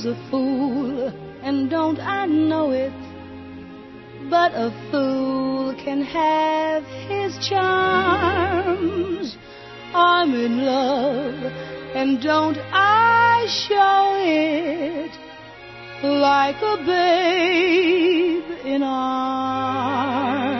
is a fool, and don't I know it? But a fool can have his charms. I'm in love, and don't I show it? Like a babe in arms.